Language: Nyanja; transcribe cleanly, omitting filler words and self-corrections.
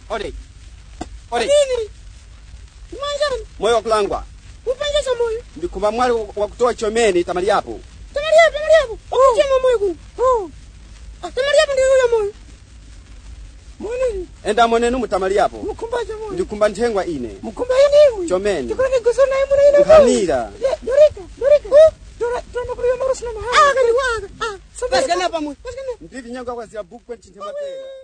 Ore. Nini? Mwanjani? Moyo wa kulangwa. Upangesha moyo. Ndikumba mwali wa kutoa chomeni tamali hapo. Tamali hapo. Ukijenga moyo ku. Tamali hapo ndio huyo moyo. Mwani. Enda monenu mutamali hapo. Mukumbaje moyo. Ndikumba ntengwa ine. Mukumba yini? Chomeni. Tikone gusona imuna ina. Ngamira. Dorika. Tuna kuliwa marusna maha. Kali waga. Sabes kana pamoja. Ndivi nyanga kwa zia buku kwa nchintema tena.